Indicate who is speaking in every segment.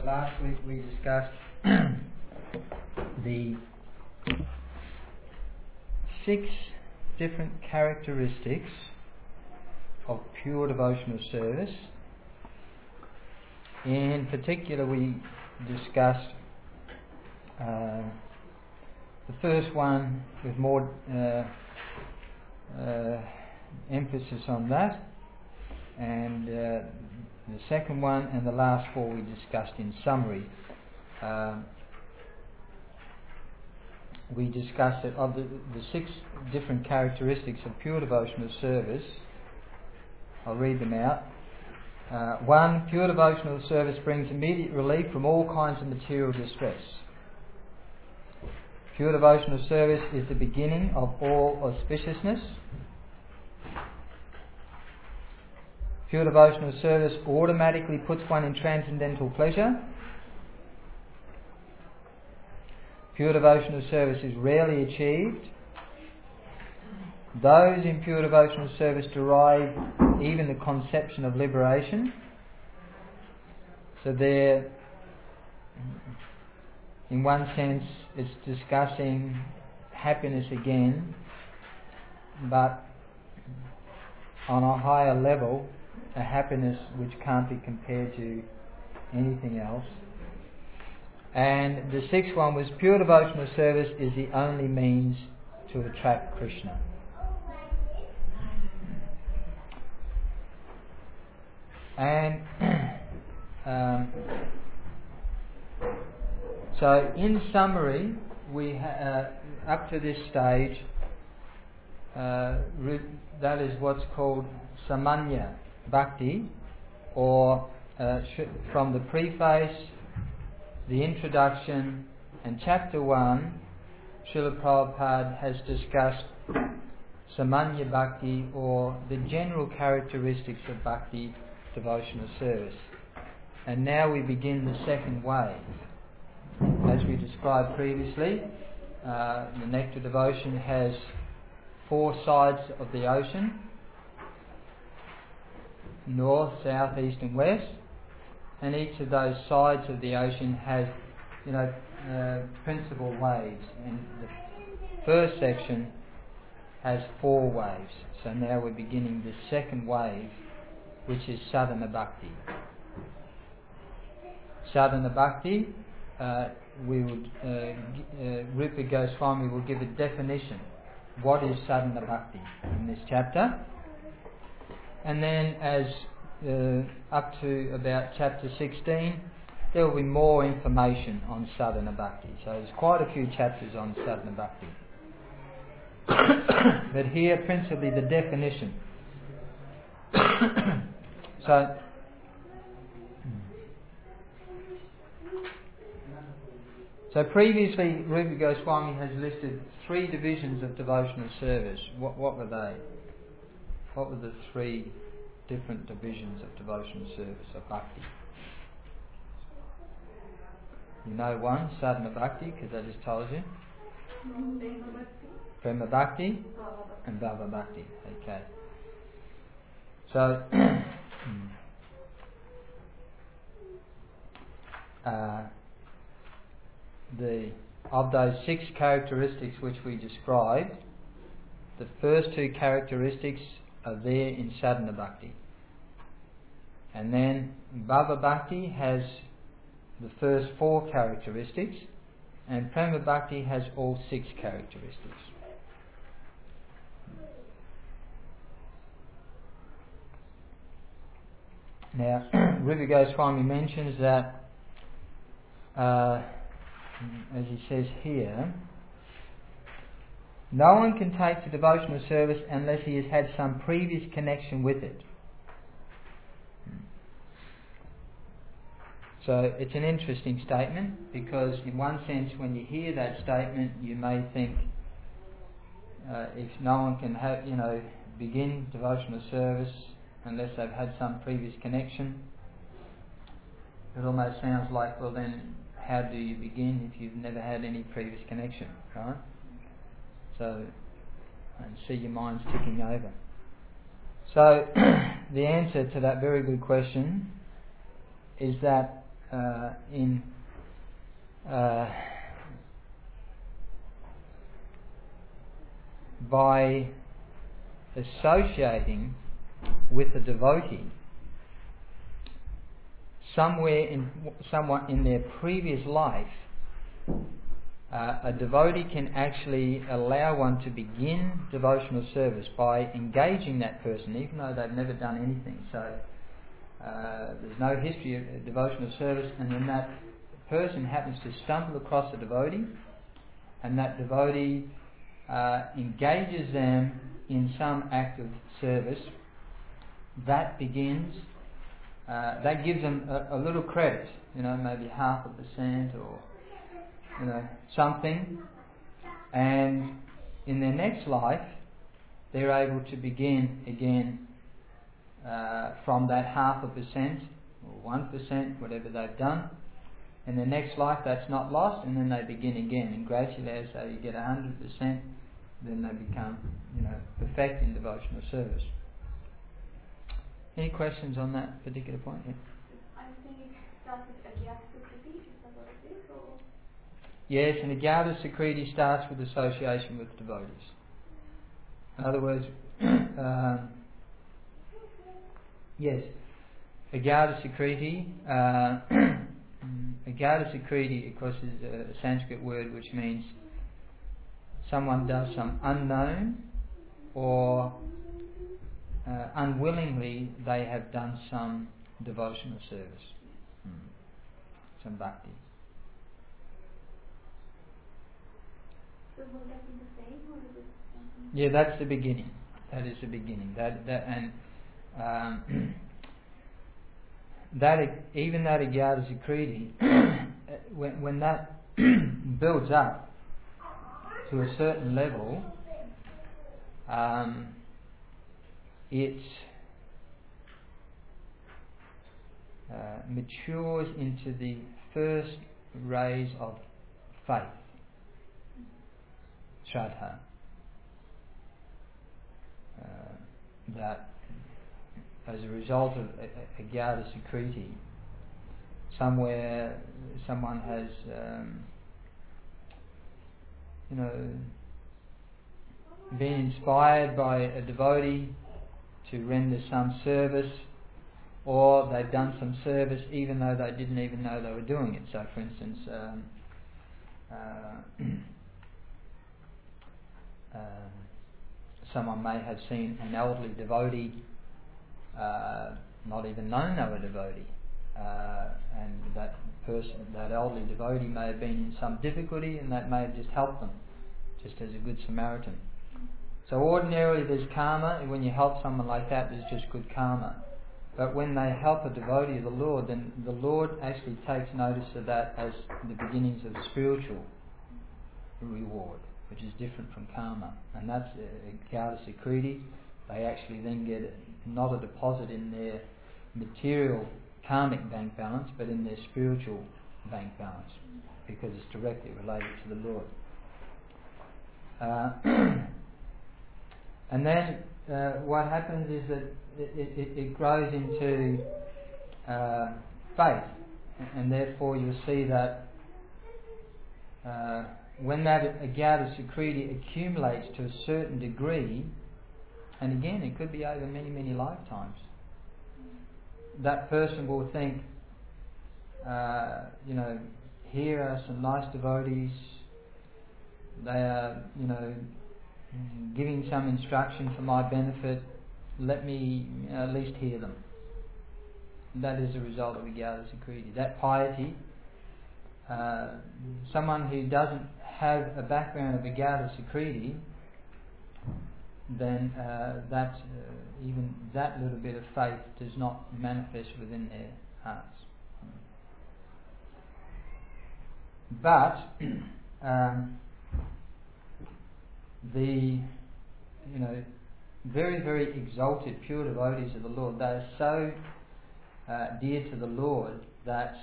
Speaker 1: last week we discussed the 6 different characteristics of pure devotional service. In particular, we discussed the first one with more emphasis on that, and the second one and the last 4 we discussed in summary. We discussed that of the 6 different characteristics of pure devotional service. I'll read them out. 1. Pure devotional service brings immediate relief from all kinds of material distress. Pure devotional service is the beginning of all auspiciousness. Pure devotional service automatically puts one in transcendental pleasure. Pure devotional service is rarely achieved. Those in pure devotional service derive even the conception of liberation. So there, in one sense, it's discussing happiness again, but on a higher level, a happiness which can't be compared to anything else. And the 6th one was pure devotional service is the only means to attract Krishna. And so in summary, we up to this stage, that is what's called Samanya Bhakti, or from the preface, the introduction, and chapter 1, Srila Prabhupada has discussed Samanya Bhakti, or the general characteristics of Bhakti devotional service. And now we begin the second wave. As we described previously, the nectar devotion has 4 sides of the ocean: north, south, east and west. And each of those sides of the ocean has, principal waves. And the first section has 4 waves. So now we're beginning the second wave, which is Sadhana Bhakti. Sadhana Bhakti, Rupa Goswami will give a definition. What is Sadhana Bhakti in this chapter? And then as up to about chapter 16, there will be more information on Sadhana Bhakti. So there's quite a few chapters on Sadhana Bhakti. But here principally the definition. So previously Rupa Goswami has listed 3 divisions of devotional service. What were they? What were the 3 different divisions of devotional service of Bhakti? You know one, Sadhana Bhakti, because I just told you. Prema Bhakti and Bhava Bhakti. Okay. So, of those 6 characteristics which we described, the first 2 characteristics are there in Sadhana Bhakti. And then Bhava Bhakti has the first 4 characteristics, and Prema Bhakti has all 6 characteristics. Now, Rupa Goswami mentions that, as he says here, no one can take to devotional service unless he has had some previous connection with it. So it's an interesting statement, because in one sense when you hear that statement you may think if no one can begin devotional service unless they've had some previous connection, it almost sounds like, well then how do you begin if you've never had any previous connection, right? So, and see your minds ticking over. So, the answer to that very good question is that by associating with a devotee somewhat in their previous life, a devotee can actually allow one to begin devotional service by engaging that person, even though they've never done anything. So there's no history of devotional service, and then that person happens to stumble across a devotee, and that devotee engages them in some act of service. That begins. That gives them a little credit, maybe 0.5% or something, and in their next life they're able to begin again from that 0.5% or 1%, whatever they've done. In their next life that's not lost, and then they begin again, and gradually as they get 100%, then they become perfecting devotional service. Any questions on that particular point? Yeah.
Speaker 2: I think it starts with Agyata Sukriti, is that what it is? Or?
Speaker 1: Yes, and Agyata Sukriti starts with association with devotees. In other words, yes, Agyata Sukriti, Agyata Sukriti, of course, is a Sanskrit word which means someone does some unknown or unwillingly they have done some devotional service, some bhakti.
Speaker 2: So will that be the same, or is it something?
Speaker 1: Yeah, that's the beginning. That is the beginning. Even that Agyata Sukriti, when that builds up to a certain level, it matures into the first rays of faith, Shraddha, that as a result of Agyata Sukriti, somewhere someone has been inspired by a devotee to render some service, or they've done some service even though they didn't even know they were doing it. So for instance, someone may have seen an elderly devotee, not even known they were a devotee, and that elderly devotee may have been in some difficulty, and that may have just helped them, just as a good Samaritan. So ordinarily there's karma. When you help someone like that, there's just good karma. But when they help a devotee of the Lord, then the Lord actually takes notice of that as the beginnings of spiritual reward, which is different from karma. And that's Agyata Sukriti. They actually then get not a deposit in their material karmic bank balance, but in their spiritual bank balance, because it's directly related to the Lord. And then what happens is that it grows into faith, and therefore you'll see that when that Agyata Sukriti accumulates to a certain degree, and again it could be over many, many lifetimes, that person will think, here are some nice devotees, they are, giving some instruction for my benefit, let me at least hear them. That is a result of Agyata Sukriti. That piety, someone who doesn't have a background of Agyata Sukriti, then even that little bit of faith does not manifest within their hearts. But the very, very exalted pure devotees of the Lord, they are so dear to the Lord that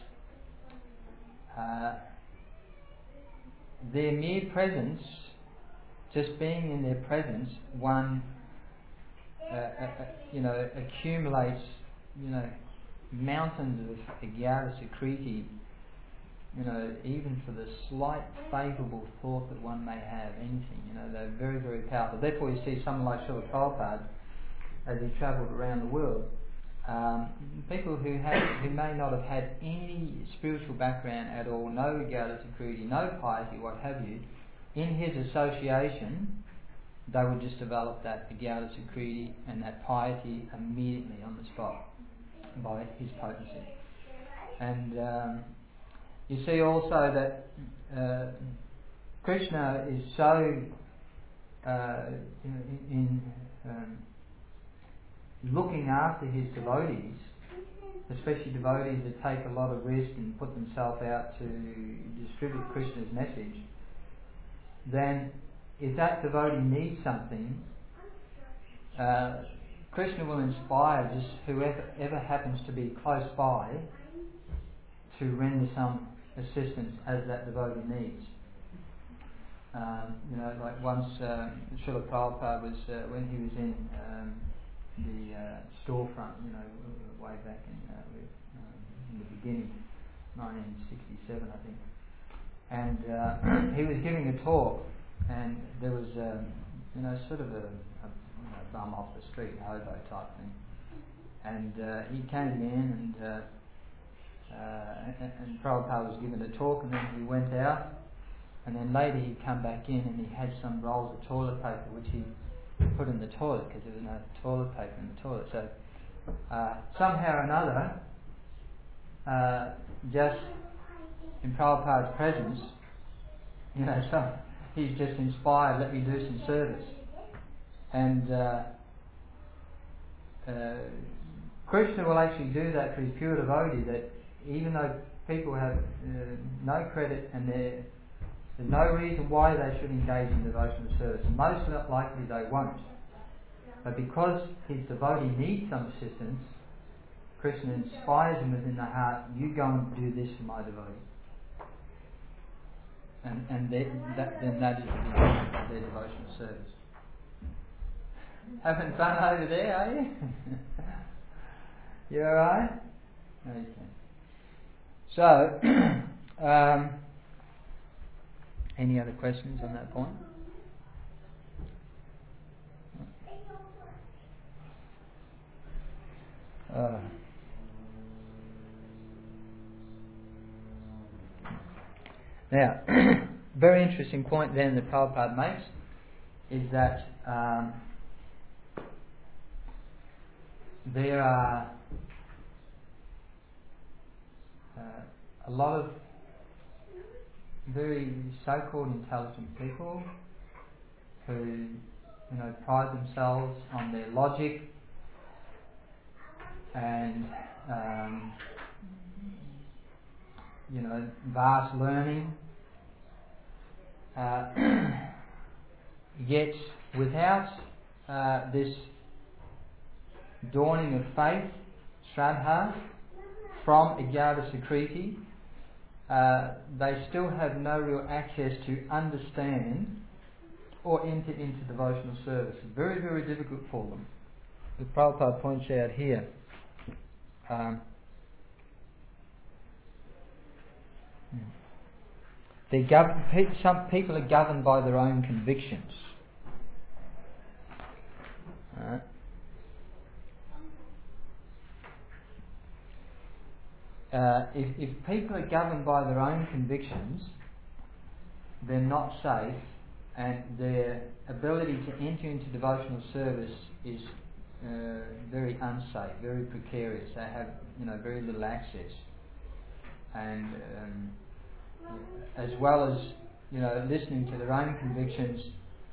Speaker 1: their mere presence, just being in their presence, one accumulates mountains of Agyata Sukriti, even for the slight favourable thought that one may have, anything, they're very, very powerful. Therefore you see someone like Srila Prabhupada, as he travelled around the world, people who may not have had any spiritual background at all, no Agyata Sukriti, no piety, what have you, in his association, they would just develop that Agyata Sukriti and that piety immediately on the spot by his potency. And you see also that Krishna is so in looking after his devotees, especially devotees that take a lot of risk and put themselves out to distribute Krishna's message, then if that devotee needs something, Krishna will inspire just whoever happens to be close by to render some assistance as that devotee needs. Like once Srila Prabhupada was, when he was in the storefront, way back in the beginning, 1967 I think, and he was giving a talk, and there was sort of a bum off the street, hobo type thing, and he came in and Prabhupada was giving a talk, and then he went out, and then later he come back in and he had some rolls of toilet paper which he put in the toilet because there was no toilet paper in the toilet. So somehow or another, just in Prabhupada's presence, so he's just inspired, let me do some service. And Krishna will actually do that for his pure devotee, that even though people have no credit and there's no reason why they should engage in devotional service, and most likely they won't, but because his devotee needs some assistance, Krishna inspires him within the heart, you go and do this for my devotee. And then that is the beginning of their devotional service. Having fun over there, are you? You alright? Okay. So, any other questions on that point? Now, very interesting point then that Prabhupada makes is that there are a lot of very so-called intelligent people who pride themselves on their logic and vast learning, yet without this dawning of faith, Shraddha, from Agyata Sukriti, they still have no real access to understand or enter into devotional service. It's very, very difficult for them. As Prabhupada points out here, some people are governed by their own convictions. If people are governed by their own convictions, they're not safe, and their ability to enter into devotional service is very unsafe, very precarious. They have very little access, and as well as listening to their own convictions,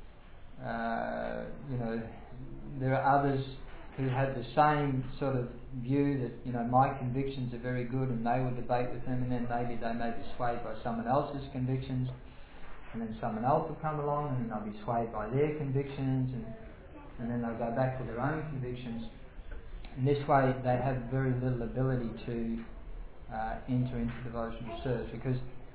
Speaker 1: there are others who have the same sort of view that my convictions are very good, and they will debate with them, and then maybe they may be swayed by someone else's convictions, and then someone else will come along and then they'll be swayed by their convictions, and then they'll go back to their own convictions. In this way they have very little ability to enter into devotional service, because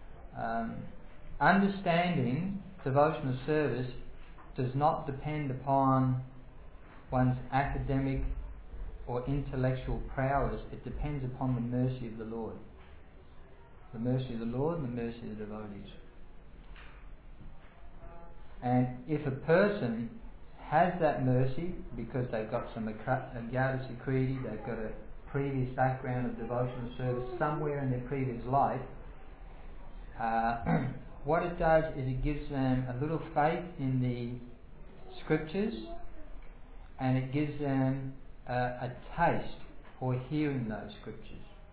Speaker 1: understanding devotional service does not depend upon one's academic or intellectual prowess. It depends upon the mercy of the Lord. The mercy of the Lord and the mercy of the devotees. And if a person has that mercy because they've got some Agada Sikriti, they've got a previous background of devotional service somewhere in their previous life, what it does is it gives them a little faith in the scriptures, and it gives them a taste for hearing those scriptures.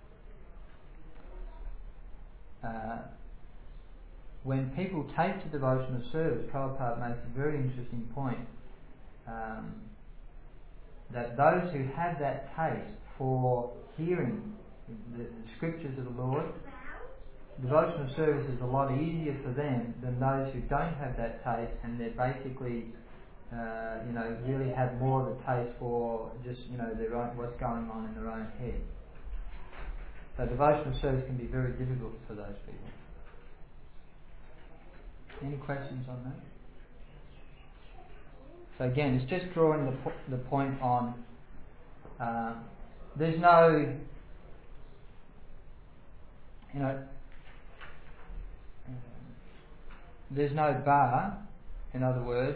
Speaker 1: When people take to devotional service, Prabhupada makes a very interesting point, that those who have that taste for hearing the scriptures of the Lord, devotional service is a lot easier for them than those who don't have that taste, and they're basically, really have more of a taste for just, their own, what's going on in their own head. So devotional service can be very difficult for those people. Any questions on that? So again, it's just drawing the point on. There's no, there's no bar. In other words,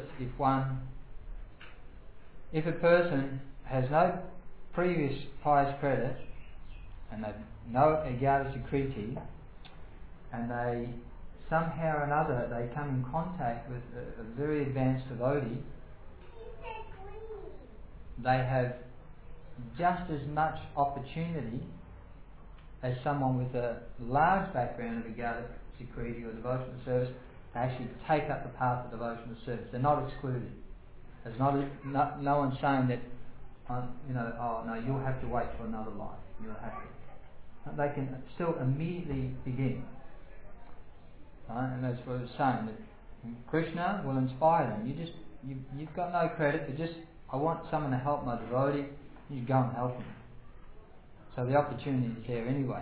Speaker 1: if a person has no previous pious credit and they've no Agada Sikriti, and they somehow or another they come in contact with a very advanced devotee, they have just as much opportunity as someone with a large background of Agada Sikriti or devotional service to actually take up the path of devotional service. They're not excluded. There's no one saying that, oh no, you'll have to wait for another life. You'll have to. They can still immediately begin. Right? And that's what I was saying, that Krishna will inspire them. You've got no credit, but I want someone to help my devotee. You go and help them. So the opportunity is there anyway.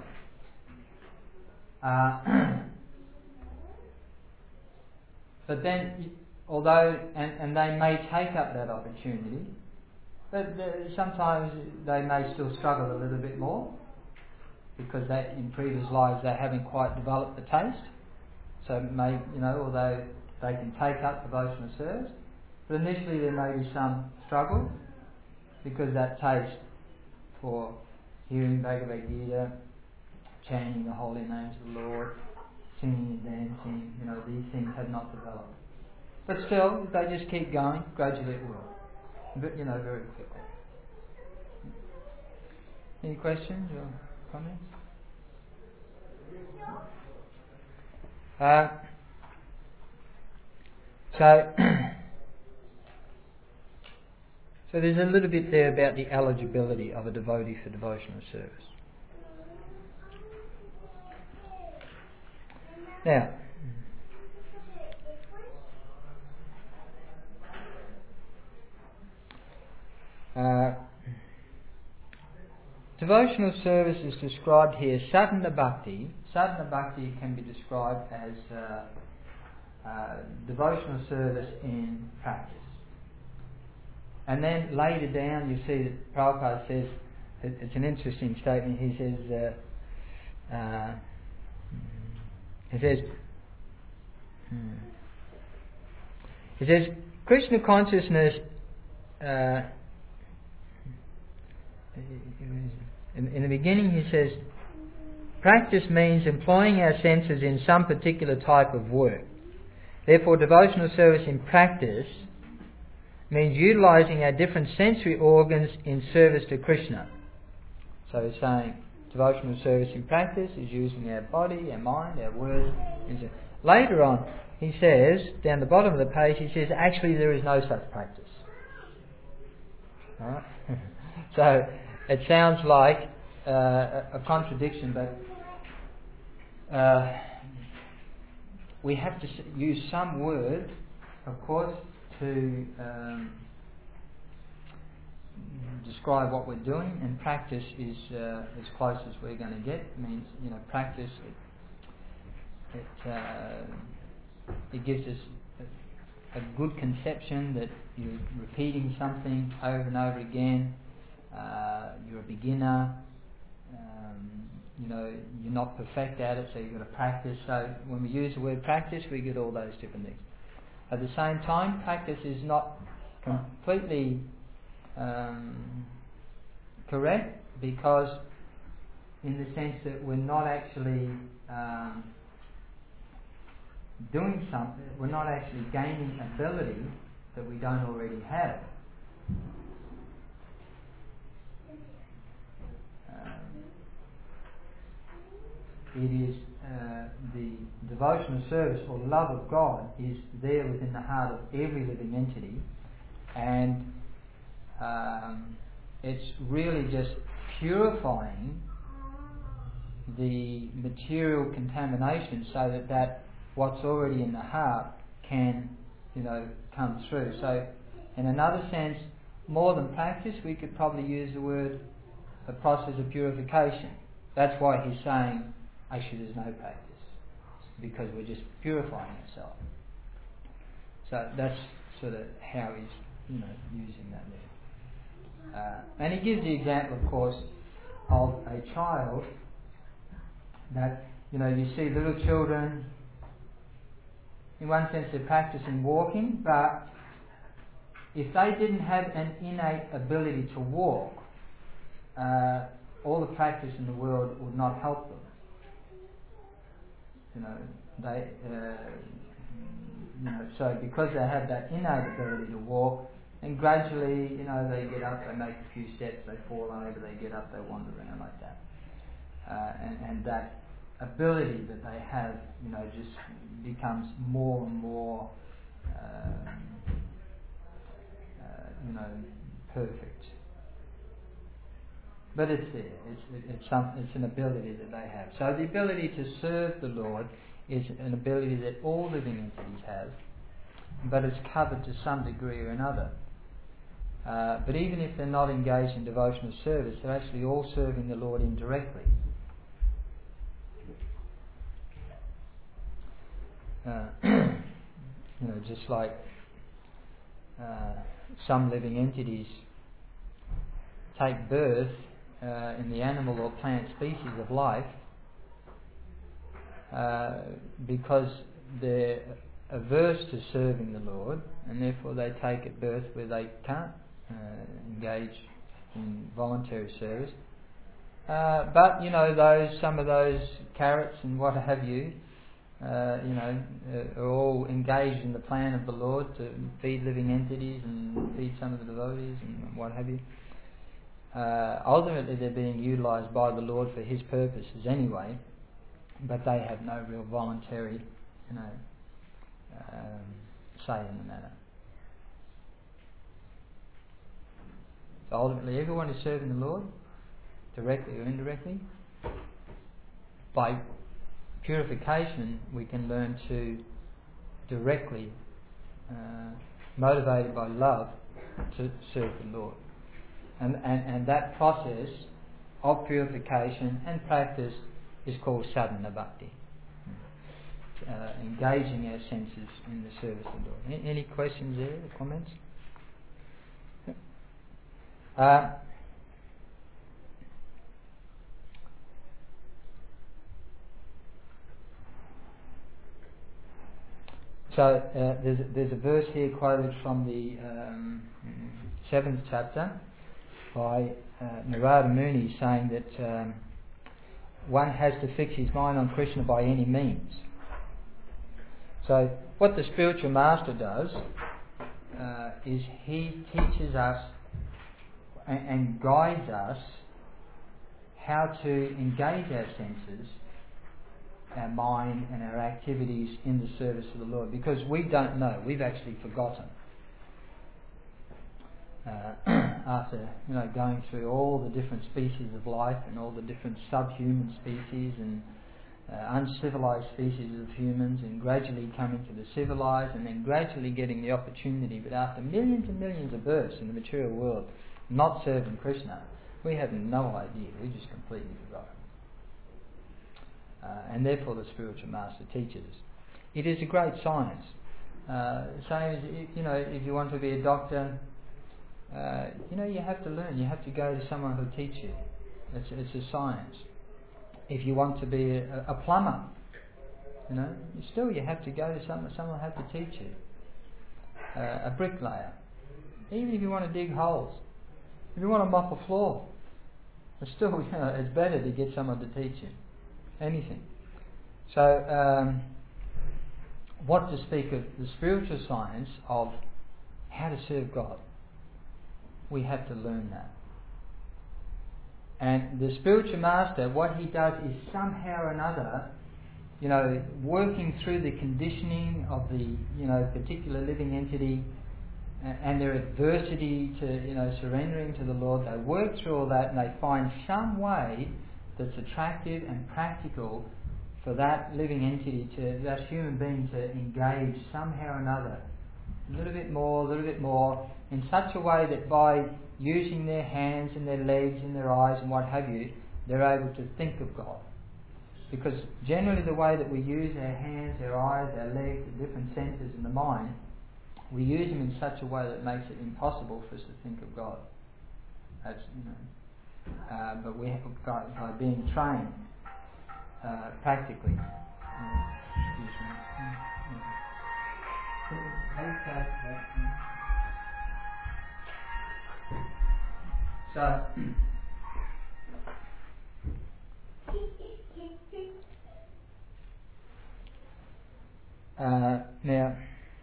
Speaker 1: But then, although, and they may take up that opportunity, but sometimes they may still struggle a little bit more, because in previous lives they haven't quite developed the taste. So it may, although they can take up devotional service, but initially there may be some struggle, because that taste for hearing Bhagavad Gita, chanting the holy names of the Lord, singing and dancing, these things have not developed. But still, if they just keep going, gradually it will. But, very quickly. Any questions or comments? So there's a little bit there about the eligibility of a devotee for devotional service. Now, devotional service is described here, sadhana bhakti. Sadhana bhakti can be described as devotional service in practice. And then later down you see that Prabhupada says, it's an interesting statement, he says, Krishna consciousness, in the beginning he says, practice means employing our senses in some particular type of work. Therefore, devotional service in practice means utilizing our different sensory organs in service to Krishna. So he's saying devotional service in practice is using our body, our mind, our words. Later on, he says, down the bottom of the page, he says, actually there is no such practice. Right? So it sounds like a contradiction, but we have to use some word, of course, to describe what we're doing, and practice is as close as we're going to get. It means, practice. It gives us a good conception that you're repeating something over and over again. you're a beginner, you're not perfect at it, so you've got to practice. So when we use the word practice, we get all those different things. At the same time, practice is not completely correct, because in the sense that we're not actually doing something, we're not actually gaining ability that we don't already have. It is the devotional service or love of God is there within the heart of every living entity, and it's really just purifying the material contamination so that what's already in the heart can, come through. So, in another sense, more than practice, we could probably use the word a process of purification. That's why he's saying, actually, there's no practice, because we're just purifying ourselves. So that's sort of how he's, using that there. And he gives the example, of course, of a child that, you see little children, in one sense they're practicing walking, but if they didn't have an innate ability to walk, all the practice in the world would not help them. So because they have that innate ability to walk, and gradually, they get up, they make a few steps, they fall over, they get up, they wander around like that. And that ability that they have, just becomes more and more, perfect. But it's there. It's an ability that they have. So the ability to serve the Lord is an ability that all living entities have, but it's covered to some degree or another. But even if they're not engaged in devotional service, they're actually all serving the Lord indirectly. Just like some living entities take birth in the animal or plant species of life because they're averse to serving the Lord, and therefore they take at birth where they can't engage in voluntary service. But some of those carrots and what have you, are all engaged in the plan of the Lord to feed living entities and feed some of the devotees and what have you. Ultimately, they're being utilised by the Lord for His purposes anyway, but they have no real voluntary, say in the matter. So ultimately, everyone is serving the Lord, directly or indirectly. By purification, we can learn to directly, motivated by love, to serve the Lord. And that process of purification and practice is called sadhana bhakti. Engaging our senses in the service of the Lord. Any questions there, or comments? So there's a verse here quoted from the 7th chapter by Narada Muni, saying that one has to fix his mind on Krishna by any means. So what the spiritual master does is he teaches us and guides us how to engage our senses, our mind and our activities in the service of the Lord, because we don't know, we've actually forgotten. After going through all the different species of life and all the different subhuman species and uncivilized species of humans, and gradually coming to the civilized, and then gradually getting the opportunity, but after millions and millions of births in the material world, not serving Krishna, we have no idea. We just completely forgotten. And therefore the spiritual master teaches us. It is a great science. Same as, if you want to be a doctor, you have to learn. You have to go to someone who'll teach you. It's a science. If you want to be a plumber, you have to go to someone will have to teach you. A bricklayer. Even if you want to dig holes, if you want to mop a floor, it's still, it's better to get someone to teach you anything. So, what to speak of the spiritual science of how to serve God? We have to learn that. And the spiritual master, what he does is somehow or another, working through the conditioning of the, particular living entity and their adversity to, surrendering to the Lord. They work through all that and they find some way that's attractive and practical for that living entity, that human being to engage somehow or another. A little bit more, in such a way that by using their hands and their legs and their eyes and what have you, they're able to think of God. Because generally the way that we use our hands, our eyes, our legs, the different senses in the mind, we use them in such a way that makes it impossible for us to think of God. That's, but we have, by being trained practically. So, now,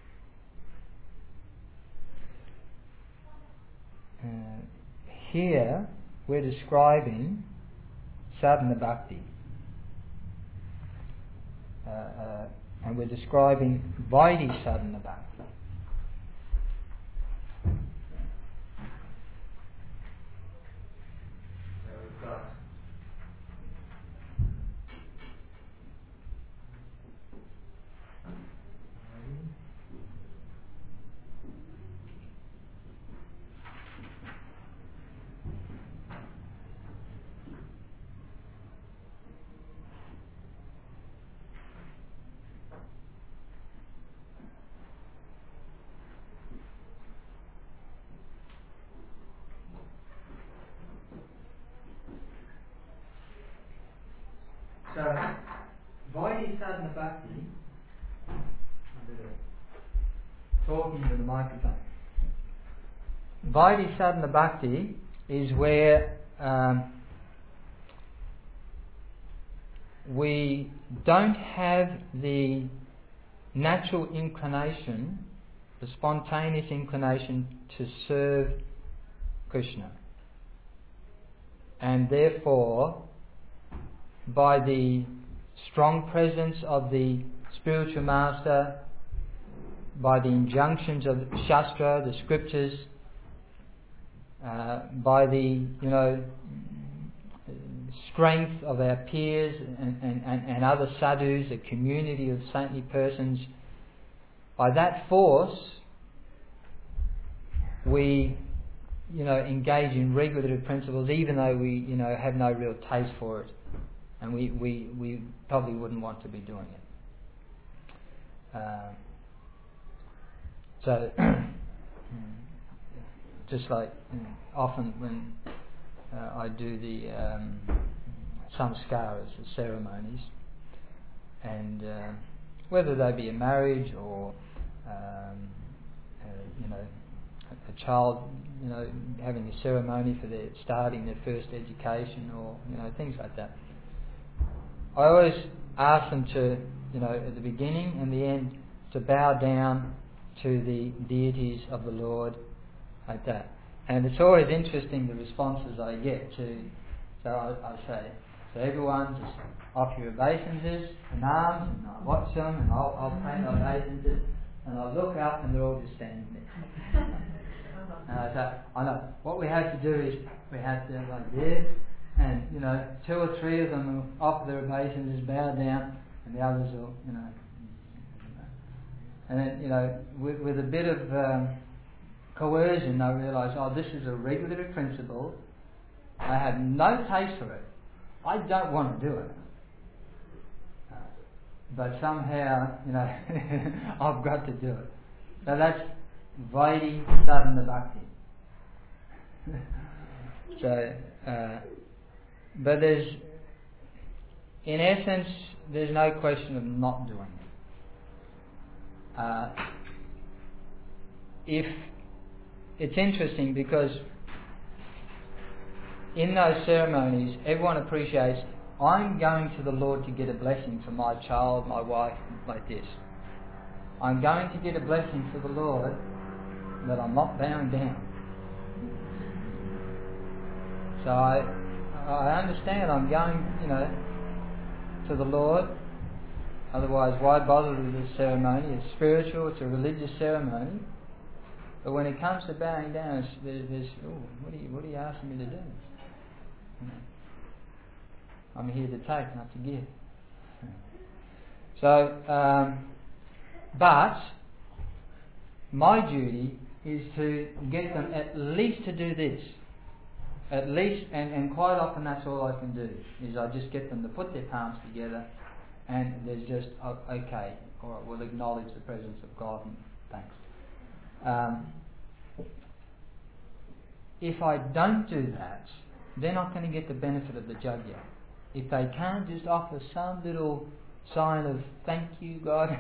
Speaker 1: here we're describing sadhana bhakti, and we're describing Vaidhi sadhana bhakti. So we've got Vaidhi sadhana bhakti. Talking to the microphone. Vaidhi sadhana bhakti is where we don't have the natural inclination, the spontaneous inclination to serve Krishna, and therefore, by the strong presence of the spiritual master, by the injunctions of Shastra, the scriptures, by the strength of our peers and other sadhus, a community of saintly persons, by that force we engage in regulative principles, even though we have no real taste for it. And we probably wouldn't want to be doing it. So, just like often when I do the samskaras, the ceremonies, and whether they be a marriage or a child, having a ceremony for their starting their first education, or things like that. I always ask them to, at the beginning and the end, to bow down to the deities of the Lord, like that. And it's always interesting the responses I get to. So I say, so everyone just offer your obeisances and arms, and I watch them, and I'll pray my obeisances, and I look up, and they're all just standing there. So I know what we have to do is we have to like this. And, 2 or 3 of them will offer their obeisances, bow down, and the others will, And then, with a bit of coercion, I realise, this is a regulative principle. I have no taste for it. I don't want to do it. But somehow, I've got to do it. So that's Vaidhi sadhana bhakti. So, but in essence, there's no question of not doing it. If it's interesting because in those ceremonies, everyone appreciates, I'm going to the Lord to get a blessing for my child, my wife, like this. I'm going to get a blessing for the Lord, but I'm not bowing down. So I understand I'm going, to the Lord. Otherwise, why bother with this ceremony? It's spiritual, it's a religious ceremony. But when it comes to bowing down, what are you asking me to do? I'm here to take, not to give. So, but my duty is to get them at least to do this. At least, and quite often that's all I can do, is I just get them to put their palms together and there's just, okay, alright, we'll acknowledge the presence of God and thanks. If I don't do that, they're not going to get the benefit of the jagya. If they can't just offer some little sign of thank you, God,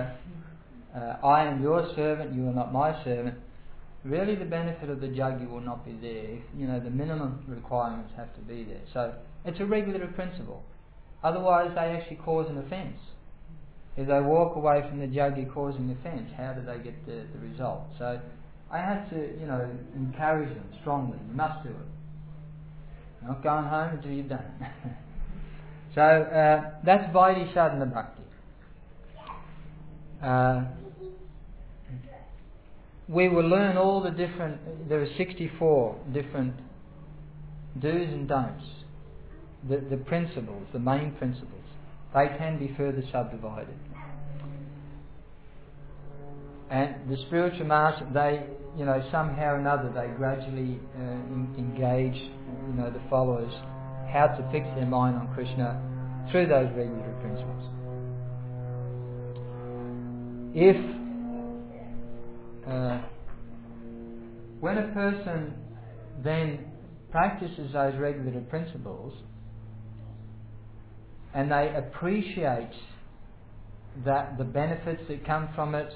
Speaker 1: I am your servant, you are not my servant, really the benefit of the jagya will not be there. If, the minimum requirements have to be there. So it's a regulatory principle. Otherwise they actually cause an offence. If they walk away from the jagya causing offence, how do they get the result? So I have to, encourage them strongly. You must do it. You're not going home until you've done it. So that's Vaidhi Sadhana Bhakti. We will learn all the different, there are 64 different do's and don'ts. The principles, the main principles. They can be further subdivided. And the spiritual master, they, somehow or another, they gradually engage, the followers, how to fix their mind on Krishna through those regulatory principles. If when a person then practices those regulatory principles and they appreciate that the benefits that come from it,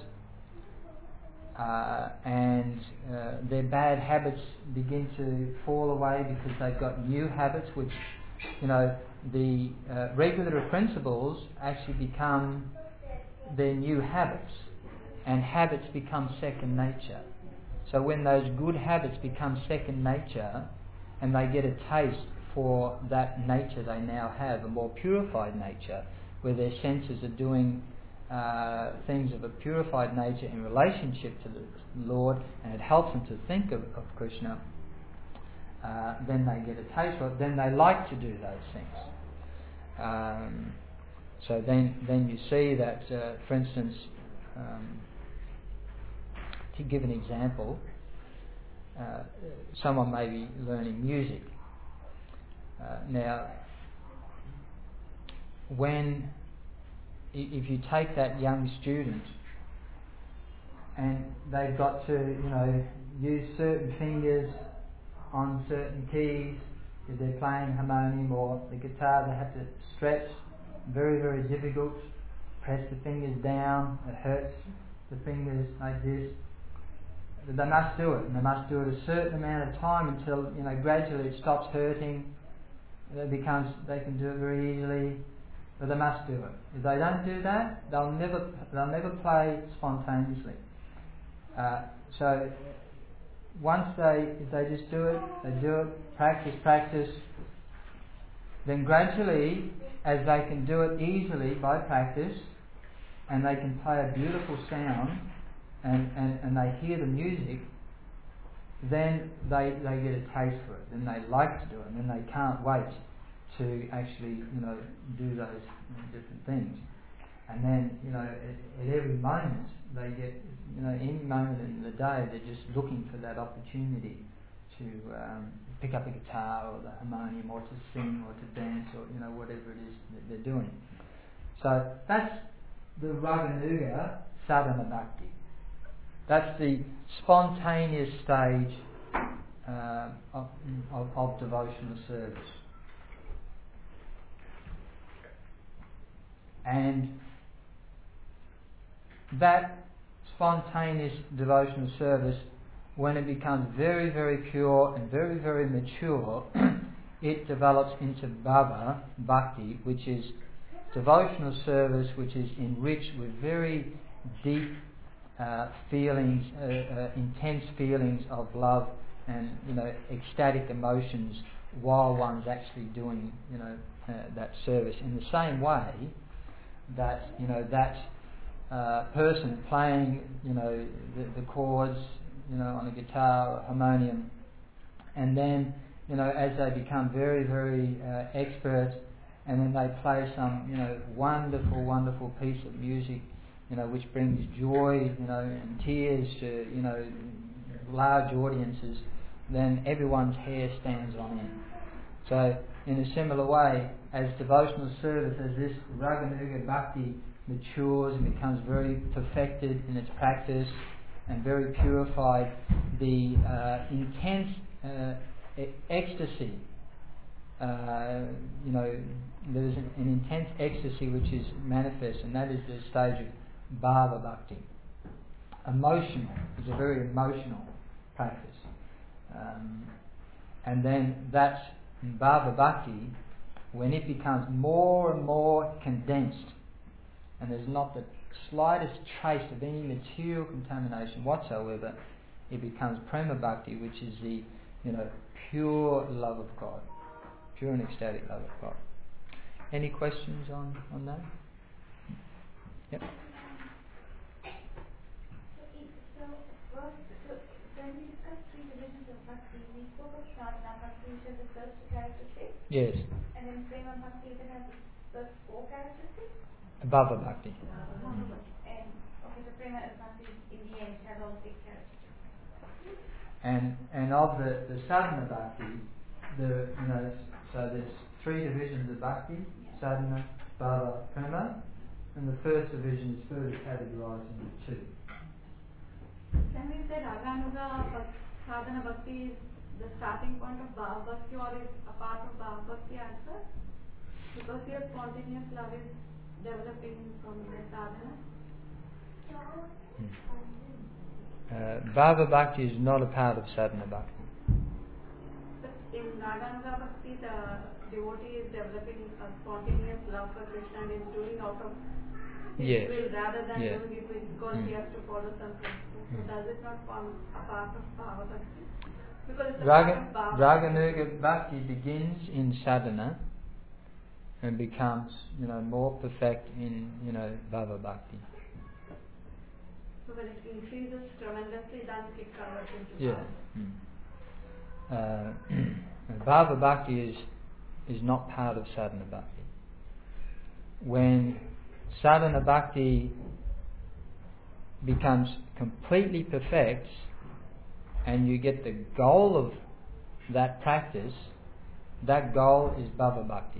Speaker 1: and their bad habits begin to fall away because they've got new habits, which, the regulatory principles actually become their new habits, and habits become second nature. So when those good habits become second nature and they get a taste for that nature they now have, a more purified nature, where their senses are doing things of a purified nature in relationship to the Lord, and it helps them to think of Krishna, then they get a taste for it, then they like to do those things. So then you see that, for instance, to give an example, someone may be learning music. Now, if you take that young student and they've got to, use certain fingers on certain keys, if they're playing harmonium or the guitar, they have to stretch, very, very difficult, press the fingers down, it hurts the fingers like this. But they must do it, and they must do it a certain amount of time until, gradually it stops hurting. They can do it very easily, but they must do it. If they don't do that, they'll never play spontaneously. So once if they just do it, practice, then gradually, as they can do it easily by practice, and they can play a beautiful sound, and they hear the music, then they get a taste for it, then they like to do it, and then they can't wait to actually do those different things. And then at every moment they get any moment in the day they're just looking for that opportunity to pick up a guitar or the harmonium, or to sing or to dance, or whatever it is that they're doing. So that's the Raganuga Sadhana Bhakti. That's the spontaneous stage of devotional service. And that spontaneous devotional service, when it becomes very, very pure and very, very mature, it develops into bhava bhakti, which is devotional service which is enriched with very deep feelings, intense feelings of love and ecstatic emotions while one's actually doing that service. In the same way that that person playing the chords on a guitar or harmonium, and then as they become very, very expert, and then they play some wonderful piece of music which brings joy and tears to large audiences, then everyone's hair stands on end. So in a similar way, as devotional service, as this Raganuga Bhakti matures and becomes very perfected in its practice and very purified, the intense ecstasy, there's an intense ecstasy which is manifest, and that is the stage of bhava bhakti. Emotional, it's a very emotional practice. And then that's bhava bhakti, when it becomes more and more condensed, and there's not the slightest trace of any material contamination whatsoever, it becomes prema bhakti, which is the pure love of God, pure and ecstatic love of God. Any questions on that? Yep.
Speaker 2: When we discussed three divisions of bhakti, we spoke of sadhana bhakti, which has the first two characteristics.
Speaker 1: Yes.
Speaker 2: And then prema bhakti that has the first four characteristics.
Speaker 1: Bhava bhakti.
Speaker 2: And so prema bhakti in the end has all six characteristics.
Speaker 1: And of the sadhana bhakti, so there's three divisions of bhakti: sadhana, bhava, prema, and the first division is further categorized into two.
Speaker 3: Can we say Raganuga sadhana bhakti is the starting point of bhava bhakti, or is a part of bhava bhakti as well? Because here spontaneous love is developing from the sadhana.
Speaker 1: Bhava bhakti is not a part of sadhana bhakti.
Speaker 3: But in Raganuga bhakti, the devotee is developing a spontaneous love for Krishna and is doing out of his will rather than doing it because he has to follow some principle. So does it not form a part of bhava bhakti? Because it's a part of bhava.
Speaker 1: Raganuga bhakti begins in sadhana and becomes more perfect in bhava bhakti.
Speaker 3: So when it increases tremendously, then it converts into bhava.
Speaker 1: Bhava bhakti is not part of sadhana bhakti. When sadhana bhakti becomes completely perfect and you get the goal of that practice, that goal is bhava bhakti.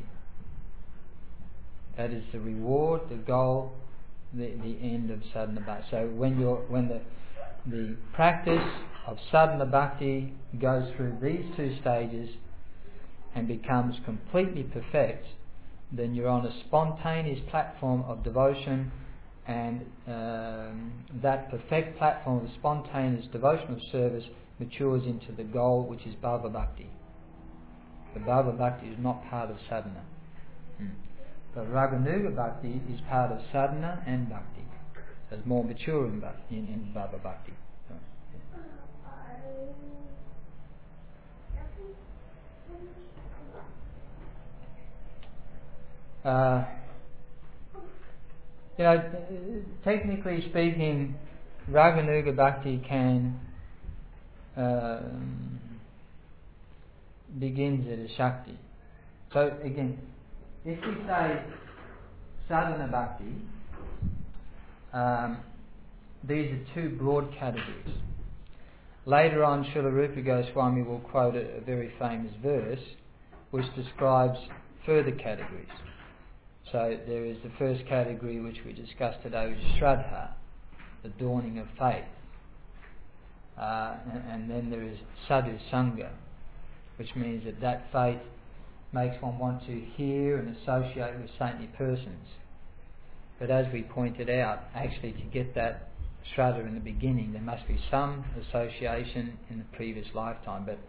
Speaker 1: That is the reward, the goal, the end of sadhana bhakti. So when the practice of sadhana bhakti goes through these two stages and becomes completely perfect, then you're on a spontaneous platform of devotion, and that perfect platform of spontaneous devotional service matures into the goal, which is bhava bhakti. The bhava bhakti is not part of sadhana. But Raganuga bhakti is part of sadhana and bhakti. So it's more mature in bhava bhakti. Technically speaking, Raganuga bhakti can begins at a Shakti. So again, if we say sadhana bhakti, these are two broad categories. Later on, Srila Rupa Goswami will quote a very famous verse which describes further categories. So there is the first category which we discussed today, which is Shraddha, the dawning of faith. and then there is sadhu sangha, which means that faith makes one want to hear and associate with saintly persons. But as we pointed out, actually to get that Shraddha in the beginning, there must be some association in the previous lifetime. But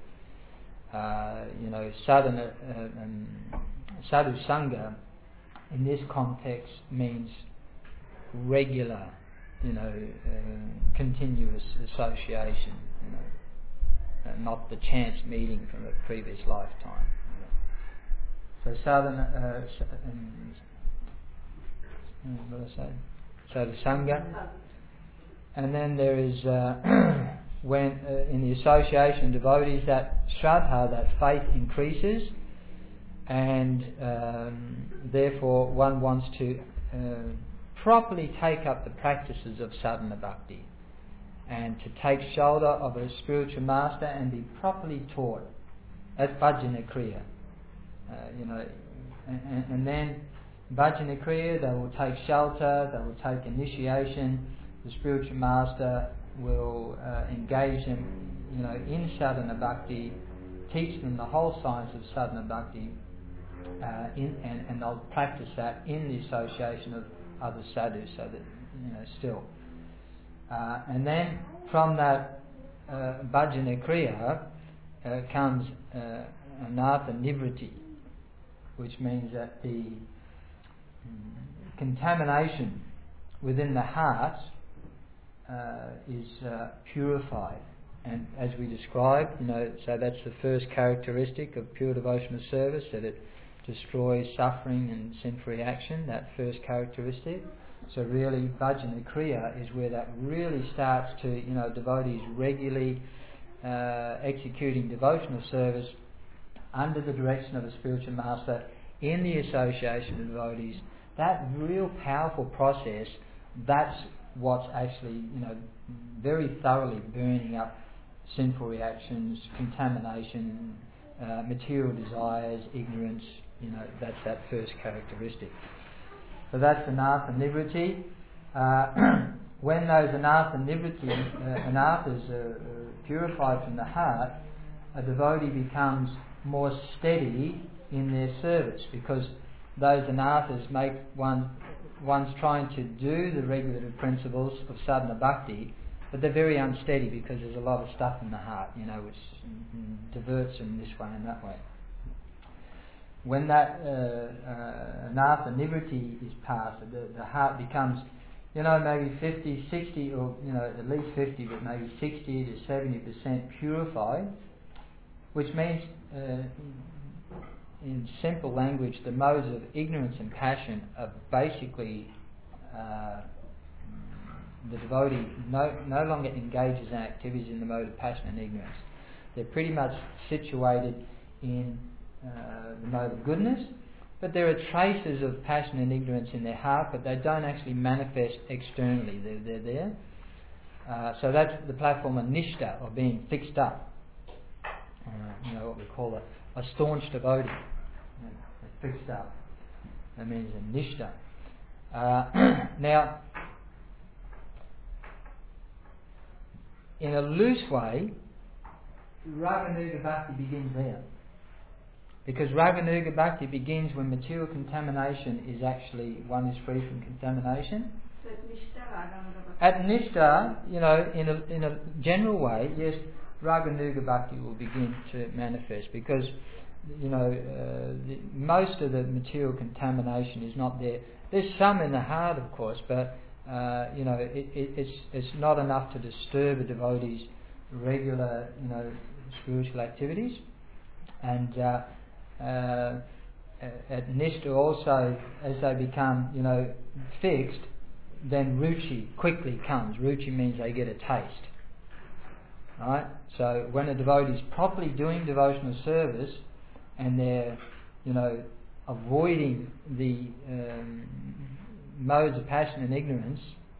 Speaker 1: sadhu sangha in this context means regular, continuous association, not the chance meeting from a previous lifetime. So sadhu sangha, and then there is when in the association of devotees, that shraddha, that faith increases, and therefore one wants to properly take up the practices of sadhana bhakti, and to take shelter of a spiritual master and be properly taught at bhajana kriya. And then bhajana kriya, they will take shelter, they will take initiation. The spiritual master will engage them, in sadhana bhakti, teach them the whole science of sadhana bhakti, and they'll practice that in the association of other sadhus, so that still. And then from that bhajana kriya comes anartha nivriti, which means that the contamination within the heart is purified. And as we described, so that's the first characteristic of pure devotional service, that it destroys suffering and sinful action, that first characteristic. So really, bhajana kriya is where that really starts to, devotees regularly executing devotional service under the direction of a spiritual master in the association of devotees. That real powerful process, that's what's actually, very thoroughly burning up sinful reactions, contamination, material desires, ignorance. That's that first characteristic. So that's anartha nivriti. When those anartha nivriti, anarthas are purified from the heart, a devotee becomes more steady in their service, because those anarthas make one's trying to do the regulative principles of sadhana bhakti, but they're very unsteady because there's a lot of stuff in the heart, which diverts them this way and that way. When that anartha nivriti is passed, the heart becomes, maybe 50, 60, or at least 50, but maybe 60 to 70% purified, which means, in simple language, the modes of ignorance and passion are basically, the devotee no longer engages in activities in the mode of passion and ignorance. They're pretty much situated in the mode of goodness, but there are traces of passion and ignorance in their heart, but they don't actually manifest externally. They're there. So that's the platform of nishta, or being fixed up. What we call a staunch devotee. Fixed up. That means a nishta. Now, in a loose way, Raganuga Bhakti begins there. Because Raganuga Bhakti begins when material contamination is actually, one is free from contamination.
Speaker 3: So it's Nishta, Raganuga Bhakti.
Speaker 1: At Nishta, in a general way, yes, Raganuga Bhakti will begin to manifest, because most of the material contamination is not there. There's some in the heart, of course, but it's not enough to disturb a devotee's regular, spiritual activities. And at Nishta also, as they become, fixed, then ruchi quickly comes. Ruchi means they get a taste. Right? So when a devotee is properly doing devotional service, and they're, avoiding the modes of passion and ignorance,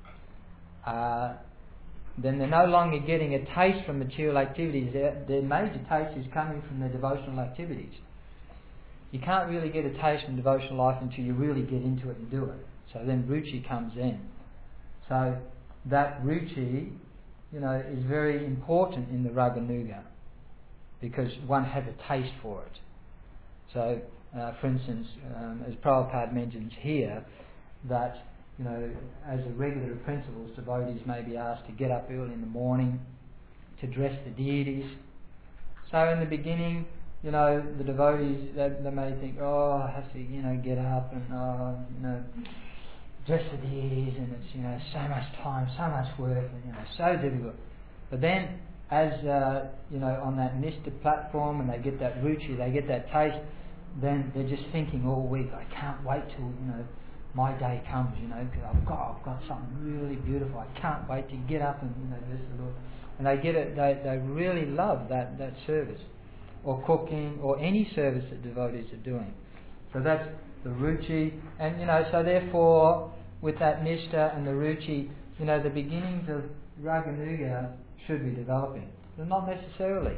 Speaker 1: then they're no longer getting a taste from material activities. Their major taste is coming from their devotional activities. You can't really get a taste from devotional life until you really get into it and do it. So then ruchi comes in. So that ruchi, is very important in the Raganuga, because one has a taste for it. So, for instance, as Prabhupada mentions here, that as a regular of principles, devotees may be asked to get up early in the morning to dress the deities. So in the beginning, the devotees, they may think, I have to, get up and, dress the deities, and it's, so much time, so much work, and, so difficult. But then, as, on that Nishta platform, and they get that ruchi, they get that taste, then they're just thinking all week, I can't wait till, my day comes, because I've got something really beautiful. I can't wait to get up and, dress the Lord. And they get it, they really love that service, or cooking, or any service that devotees are doing. So that's the ruchi, and so therefore, with that nishta and the ruchi, the beginnings of Raganuga should be developing, but not necessarily.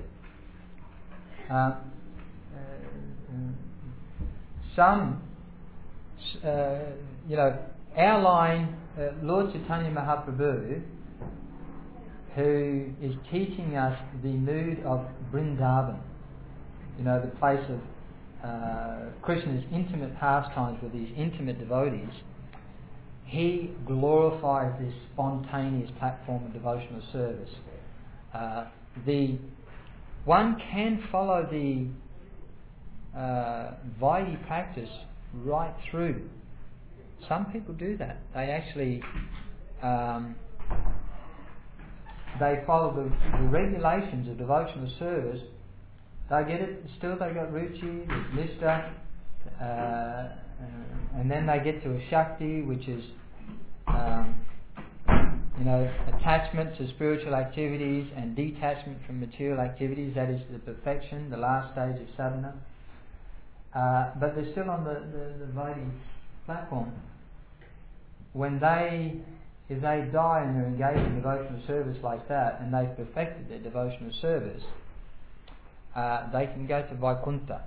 Speaker 1: Our line, Lord Chaitanya Mahaprabhu, who is teaching us the mood of Vrindavan, the place of Krishna's intimate pastimes with these intimate devotees, he glorifies this spontaneous platform of devotional service. One can follow the Vaidhi practice right through. Some people do that. They actually they follow the regulations of devotional service. They get it. Still, they got ruchi, nishta, and then they get to a shakti, which is attachment to spiritual activities and detachment from material activities. That is the perfection, the last stage of sadhana. But they're still on the Vaidhi platform. If they die and they're engaged in devotional service like that, and they've perfected their devotional service, they can go to Vaikuntha.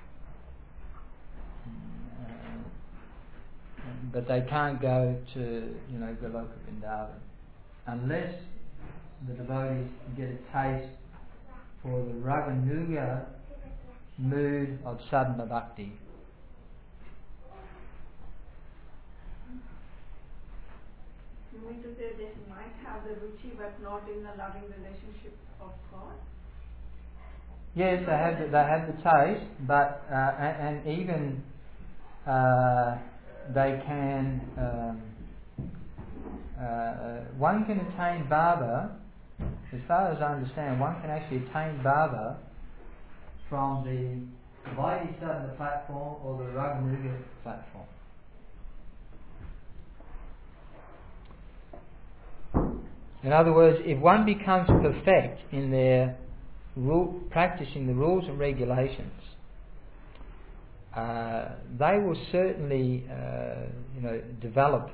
Speaker 1: But they can't go to, Goloka Vrindavan, unless the devotees get a taste for the Raganuga mood of sadhana bhakti.
Speaker 3: You mean to say they might have the ruchi but not in the loving relationship of God?
Speaker 1: Yes, they have the taste, but and even they can. One can attain bhava, as far as I understand. One can actually attain bhava from the Vaidhi sadhana platform or the Raganuga platform. In other words, if one becomes perfect in their practicing the rules and regulations, they will certainly, develop,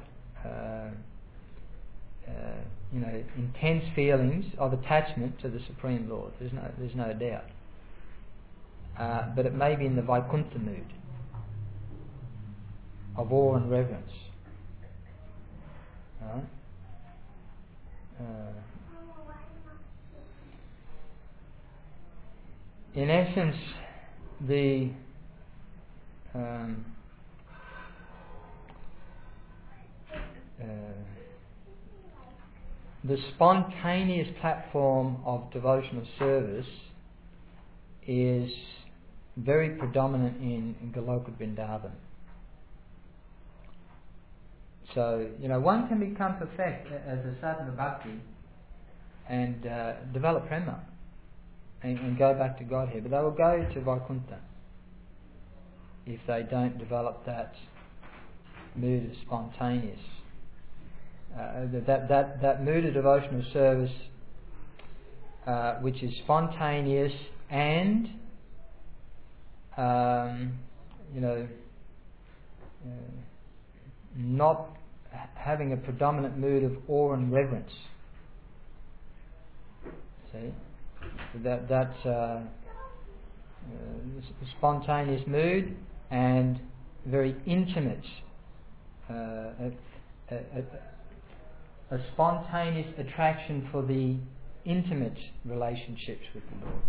Speaker 1: intense feelings of attachment to the Supreme Lord. There's no doubt. But it may be in the Vaikuntha mood of awe and reverence. Right? In essence, the spontaneous platform of devotional service is very predominant in Goloka Vrindavan. So, one can become perfect as a sadhana bhakti and develop prema and go back to Godhead, but they will go to Vaikuntha if they don't develop that mood of spontaneous. That mood of devotional service, which is spontaneous and not having a predominant mood of awe and reverence. See, that's spontaneous mood and a spontaneous attraction for the intimate relationships with the Lord.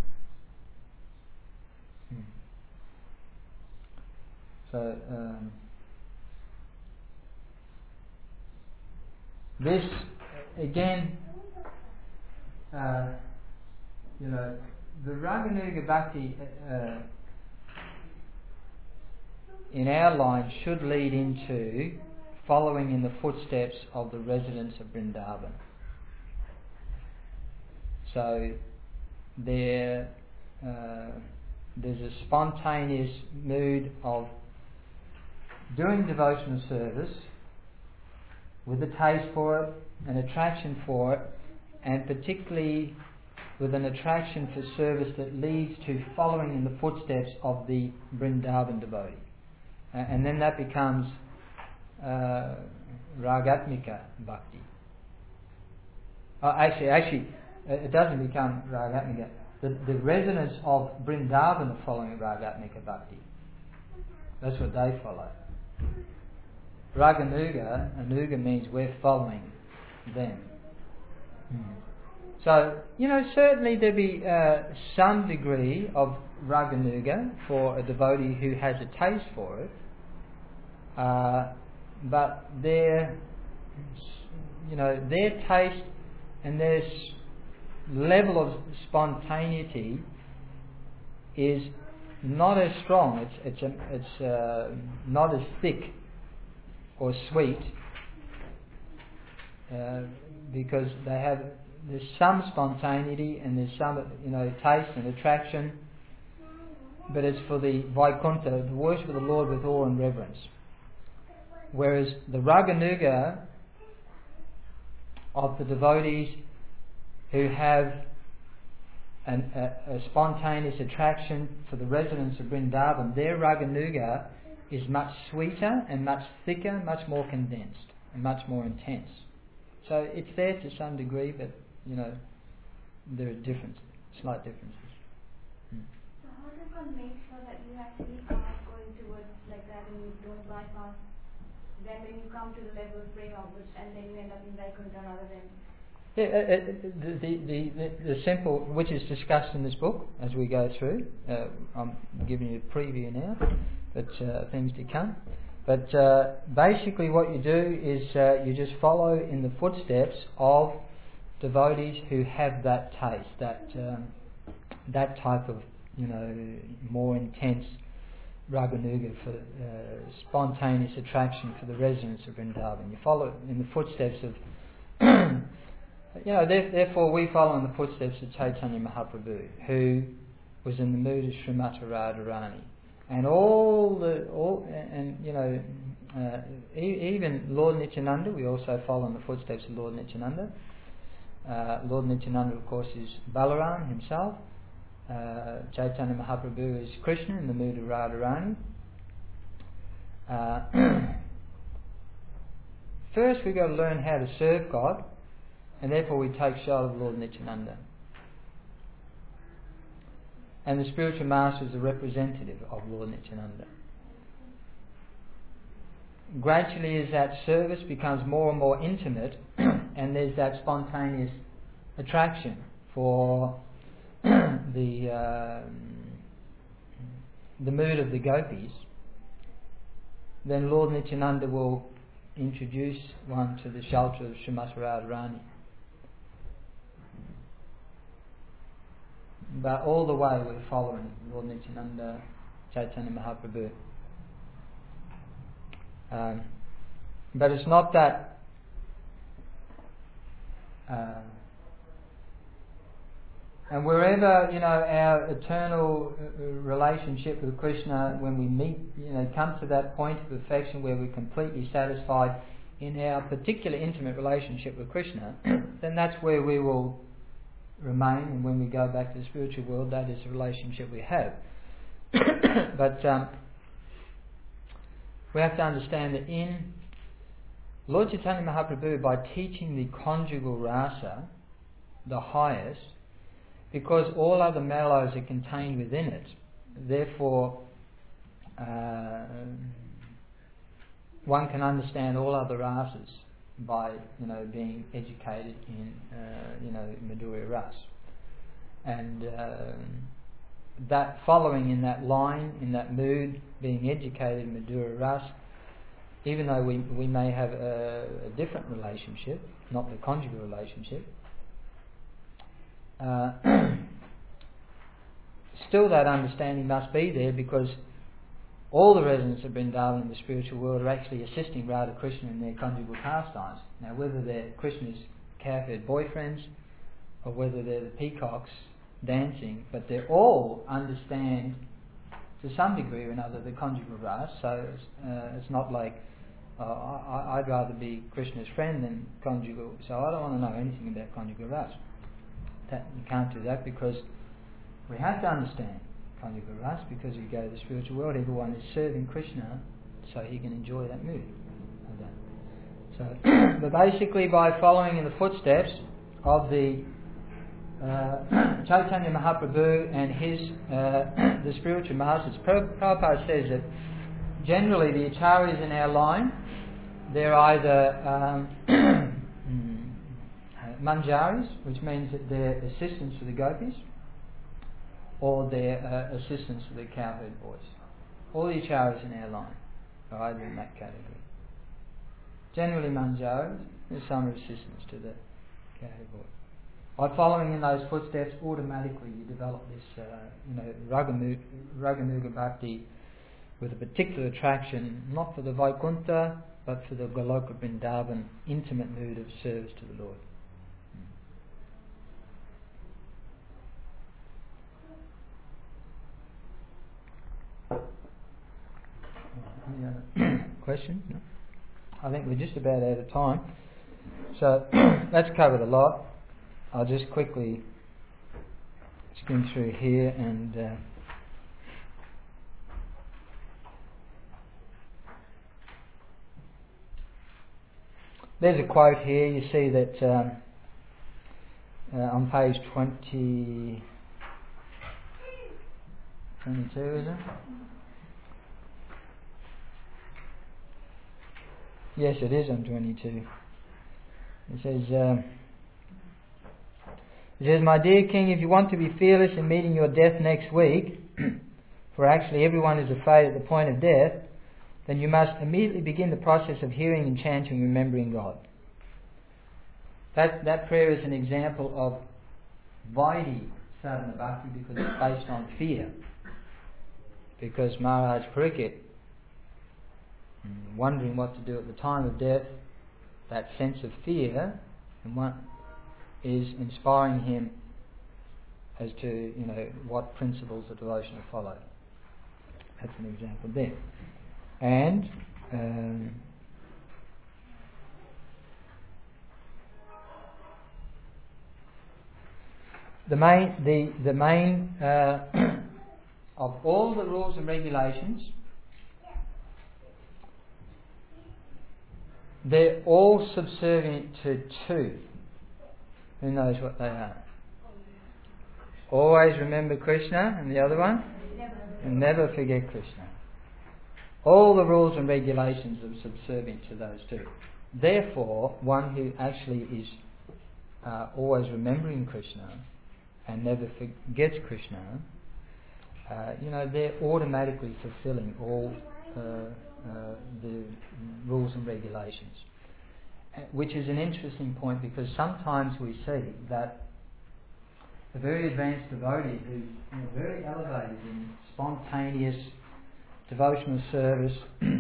Speaker 1: So this again, the Raganuga Bhakti in our line should lead into following in the footsteps of the residents of Vrindavan. So there's a spontaneous mood of doing devotional service with a taste for it, an attraction for it, and particularly with an attraction for service that leads to following in the footsteps of the Vrindavan devotee. And then that becomes Ragatmika Bhakti. Actually, it doesn't become Ragatmika. The residents of Vrindavan are following Ragatmika Bhakti. That's what they follow. Raganuga, Anuga means we're following them. So, certainly there'd be some degree of Raganuga for a devotee who has a taste for it, but their taste and their level of spontaneity is not as strong. It's not as thick or sweet, because there's some spontaneity and there's some taste and attraction, but it's for the Vaikuntha, the worship of the Lord with awe and reverence. Whereas the Raganuga of the devotees who have a spontaneous attraction for the residents of Vrindavan, their Raganuga is much sweeter and much thicker, much more condensed and much more intense. So it's there to some degree, but there are slight differences.
Speaker 2: So how does one make sure that you actually are going towards like that and you don't bypass? Then when you come to the level of prema, and then you end up in Vaikuntha rather than...
Speaker 1: The simple, which is discussed in this book as we go through. I'm giving you a preview now, but things to come. But basically, what you do is you just follow in the footsteps of devotees who have that taste, that type of more intense Raganuga for spontaneous attraction for the residents of Vrindavan. You follow in the footsteps of therefore we follow in the footsteps of Chaitanya Mahaprabhu, who was in the mood of Srimati Radharani, and even Lord Nityananda. We also follow in the footsteps of Lord Nityananda. Lord Nityananda, of course, is Balaram himself. Chaitanya Mahaprabhu is Krishna in the mood of Radharani. First, we've got to learn how to serve God, and therefore we take shelter of Lord Nityananda. And the spiritual master is a representative of Lord Nityananda. Gradually, as that service becomes more and more intimate, and there's that spontaneous attraction for the mood of the gopis, then Lord Nityananda will introduce one to the shelter of Srimati Radharani. But all the way we're following Lord Nityananda, Chaitanya Mahaprabhu. But it's not that and wherever our eternal relationship with Krishna, when we meet, come to that point of perfection where we're completely satisfied in our particular intimate relationship with Krishna, then that's where we will remain. And when we go back to the spiritual world, that is the relationship we have. But we have to understand that in Lord Chaitanya Mahaprabhu, by teaching the conjugal rasa, the highest, because all other mellows are contained within it, therefore one can understand all other rasas by being educated in Madhurya Ras, and that following in that line, in that mood, being educated in Madhurya Ras, even though we may have a different relationship, not the conjugal relationship, still that understanding must be there, because all the residents of Vrindavan in the spiritual world are actually assisting Radha Krishna in their conjugal pastimes. Now, whether they're Krishna's cow-herd boyfriends or whether they're the peacocks dancing, but they all understand to some degree or another the conjugal ras. So it's not like I'd rather be Krishna's friend than conjugal, so I don't want to know anything about conjugal ras. You can't do that, because we have to understand conjugal ras, because you go to the spiritual world, everyone is serving Krishna so he can enjoy that mood of that. So, but basically by following in the footsteps of the Chaitanya Mahaprabhu and his the spiritual masters, Prabhupada says that generally the acharyas in our line, they're either manjaris, which means that they're assistants to the gopis, or their assistants to the cowherd boys. All the acharyas in our line are either in that category. Generally manjaris, there's some assistants to the cowherd boys. By following in those footsteps, automatically you develop this Raganuga Bhakti with a particular attraction, not for the Vaikuntha, but for the Goloka Vrindavan intimate mood of service to the Lord. Any other questions? No? I think we're just about out of time. So that's covered a lot. I'll just quickly skim through here and there's a quote here. You see that on page 22, is it? Yes, it is on 22. It says, "My dear King, if you want to be fearless in meeting your death next week, for actually everyone is afraid at the point of death, then you must immediately begin the process of hearing and chanting and remembering God." That prayer is an example of Vaidhi sadhana bhakti, because it's based on fear. Because Maharaj Parikshit, wondering what to do at the time of death, that sense of fear and what is inspiring him as to what principles of devotion to follow. That's an example there. And the main of all the rules and regulations, they're all subservient to two. Who knows what they are? Always remember Krishna, and the other one? And never forget Krishna. All the rules and regulations are subservient to those two. Therefore, one who actually is always remembering Krishna and never forgets Krishna, they're automatically fulfilling all the rules and regulations. Which is an interesting point, because sometimes we see that a very advanced devotee who's very elevated in spontaneous devotional service,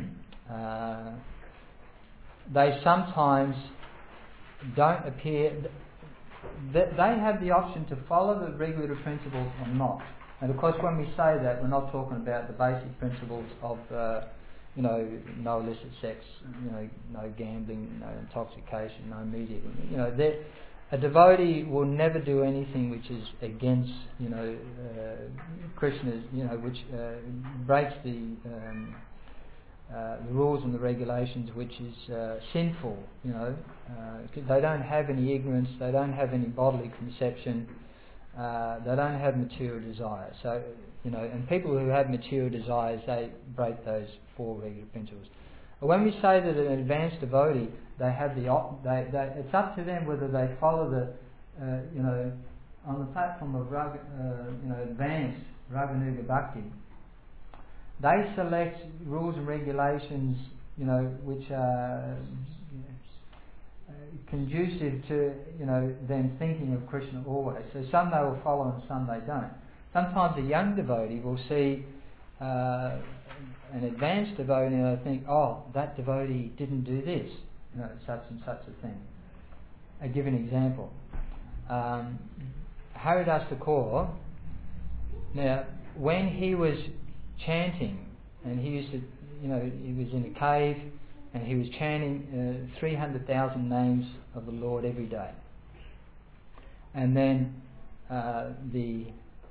Speaker 1: they sometimes don't appear. They have the option to follow the regulative principles or not. And of course, when we say that, we're not talking about the basic principles of no illicit sex, no gambling, no intoxication, no media. A devotee will never do anything which is against, Krishna's, which breaks the rules and the regulations, which is sinful. They don't have any ignorance, they don't have any bodily conception, they don't have material desires. So, and people who have material desires, they break those four regular principles. But when we say that an advanced devotee, they have it's up to them whether they follow the, on the platform of advanced Raganuga Bhakti. They select rules and regulations, which are conducive to, them thinking of Krishna always. So some they will follow and some they don't. Sometimes a young devotee will see an advanced devotee and they think, oh, that devotee didn't do this, such and such a thing. I give an example. Haridas Thakur, now when he was chanting, and he used to, he was in a cave and he was chanting 300,000 names of the Lord every day. And then the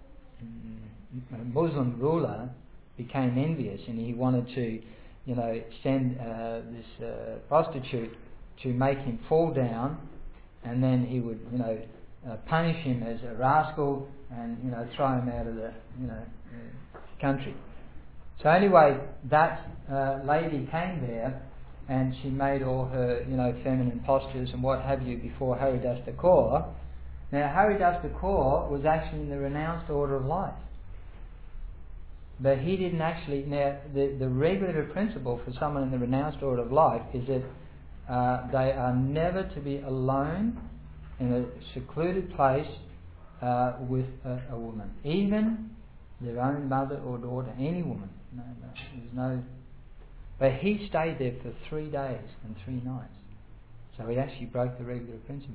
Speaker 1: Muslim ruler became envious and he wanted to, send this prostitute to make him fall down, and then he would, punish him as a rascal and, throw him out of the, country. So anyway, that lady came there and she made all her, feminine postures and what have you before Haridas Thakur. Now Haridas Thakur was actually in the renounced order of life. But he didn't actually... Now, the regulative principle for someone in the renounced order of life is that they are never to be alone in a secluded place with a woman. Even their own mother or daughter, any woman. No, there's no... But he stayed there for 3 days and 3 nights. So he actually broke the regulative principles.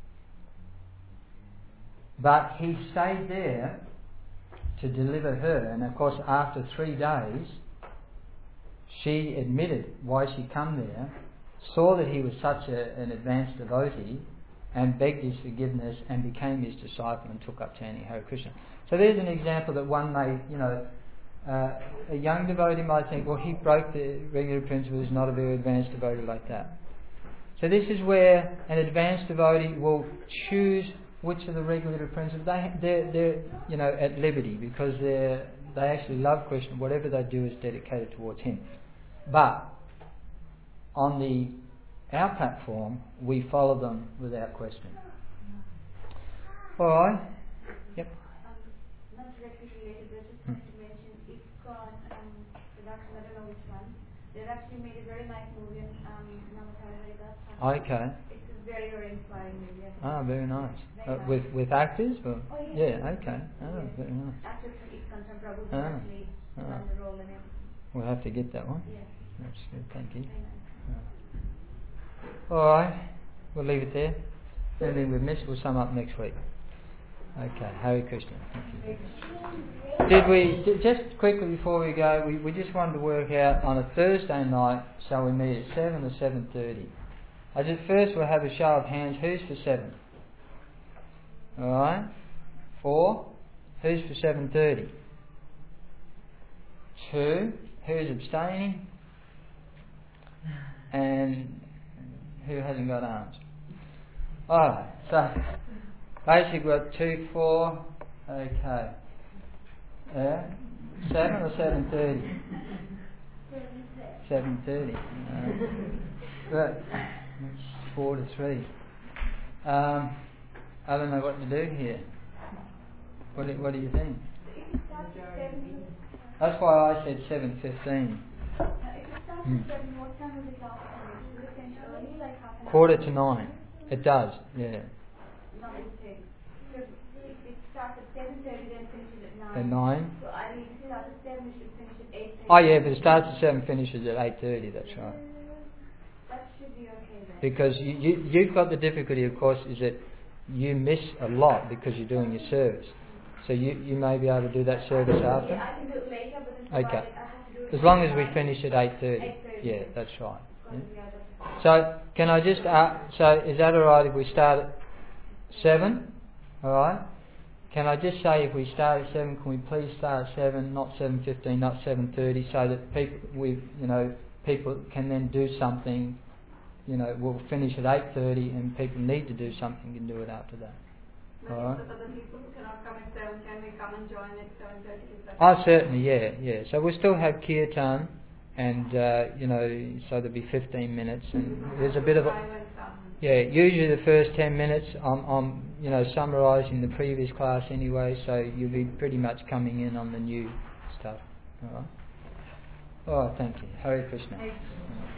Speaker 1: But he stayed there to deliver her, and of course after 3 days she admitted why she come there, saw that he was such an advanced devotee and begged his forgiveness and became his disciple and took up chanting Hare Krishna. So there's an example that one may, a young devotee might think, well, he broke the regular principle, he's not a very advanced devotee like that. So this is where an advanced devotee will choose which are the regulative principles. They're at liberty because they actually love Krishna. Whatever they do is dedicated towards him. But on our platform, we follow them without question. All right. Yep.
Speaker 2: Not directly related, but I just wanted to mention ISKCON production. I don't know which one. They've actually made a very nice movie on Namaskar Haridas.
Speaker 1: Okay.
Speaker 2: It's a very, very inspiring movie.
Speaker 1: Ah, very nice.
Speaker 2: Very nice.
Speaker 1: With actors? Or?
Speaker 2: Oh, yes.
Speaker 1: Yeah, okay. Oh, very nice.
Speaker 2: Actors from ISKCON, from Prabhu, who actually done the role in it.
Speaker 1: We'll have to get that one.
Speaker 2: Yes.
Speaker 1: That's good, thank you.
Speaker 2: Very nice.
Speaker 1: Alright, we'll leave it there. Anything we've missed, we'll sum up next week. Okay, Hare Krishna. Thank you. Just quickly before we go, we just wanted to work out on a Thursday night, shall we meet at 7 or 7:30? As at first we'll have a show of hands. Who's for 7? Alright. 4. Who's for 7:30? 2. Who's abstaining? And who hasn't got arms? Alright, so basically we've got 2, 4, okay. 7 or 7:30? 7:30. But it's 4 to 3. I don't know what to do here. What do you think? That's why I said 7:15.
Speaker 2: If it starts at 7, what time will it last? Will it finish early, like half an hour?
Speaker 1: 8:45. It does, yeah.
Speaker 2: No, okay. So if it starts at 7:30, then finishes at 9.
Speaker 1: At 9?
Speaker 2: So I mean, if it starts at 7, it should finish at 8:30.
Speaker 1: Oh yeah, if it starts at 7, finishes at 8:30, that's right.
Speaker 2: That should be okay then.
Speaker 1: Because you've got the difficulty, of course, is that you miss a lot because you're doing your service. So you may be able to do that service after?
Speaker 2: Yeah, I can do it later, but then
Speaker 1: Okay.
Speaker 2: I have to do it
Speaker 1: As long as we finish at 8:30.
Speaker 2: 8:30.
Speaker 1: Yeah, that's right. Yeah.
Speaker 2: Yeah, that's
Speaker 1: So, can I just so is that alright if we start at 7? Alright? Can I just say if we start at 7, can we please start at 7, not 7:15, not 7:30, so that people can then do something, we'll finish at 8:30 and people need to do something can do it after that. Alright?
Speaker 3: But other people who cannot come at 7, can we come and join at 7:30?
Speaker 1: Oh, certainly, yeah. So we'll still have kirtan and so there'll be 15 minutes, and there's a bit of usually the first 10 minutes I'm summarising the previous class anyway, so you'll be pretty much coming in on the new stuff. All right. Oh, thank you. Hare Krishna.